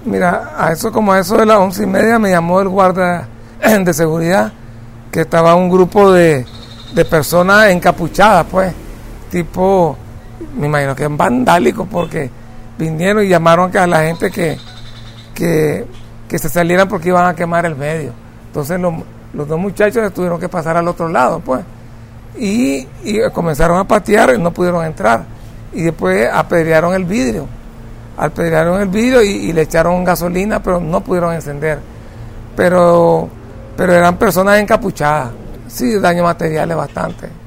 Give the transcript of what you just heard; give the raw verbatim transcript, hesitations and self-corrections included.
Mira, a eso como a eso de las once y media me llamó el guardia de seguridad, que estaba un grupo de, de personas encapuchadas, pues, tipo, me imagino que es vandálico, porque vinieron y llamaron a la gente que, que, que se salieran porque iban a quemar el medio. Entonces los, los dos muchachos tuvieron que pasar al otro lado, pues, y, y comenzaron a patear y no pudieron entrar. Y después apedrearon el vidrio, apedrearon el vidrio y, y le echaron gasolina, pero no pudieron encender. Pero, pero eran personas encapuchadas, sí, daño material es bastante.